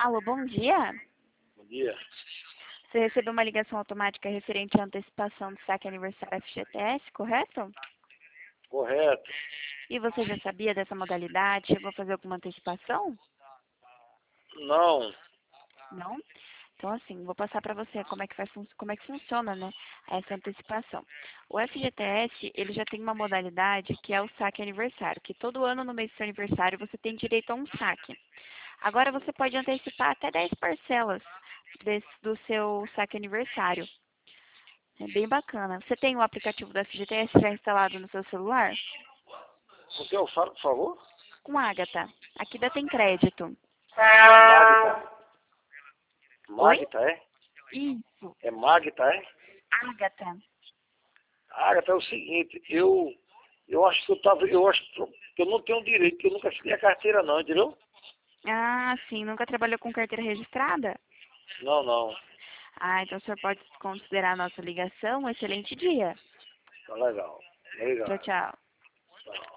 Alô, bom dia. Bom dia. Você recebeu uma ligação automática referente à antecipação do saque aniversário FGTS, correto? Correto. E você já sabia dessa modalidade? Chegou a fazer alguma antecipação? Não. Não? Então, assim, vou passar para você como é que como é que funciona, né, essa antecipação. O FGTS, ele já tem uma modalidade que é o saque aniversário, que todo ano no mês do seu aniversário você tem direito a um saque. Agora você pode antecipar até 10 parcelas do seu saque aniversário. É bem bacana. Você tem o aplicativo do FGTS já instalado no seu celular? O que eu falo, por favor? Com Ágata. Aqui dá tem crédito. Magda. Oi? Magda, é? Isso. É Magda, é? Ágata. Agatha, é o seguinte, eu acho que eu acho que eu não tenho direito, que eu nunca assinei a carteira não, entendeu? Ah, sim. Nunca trabalhou com carteira registrada? Não, não. Ah, então o senhor pode considerar a nossa ligação um excelente dia. Tá legal. Tchau, Obrigado. tchau. Tchau.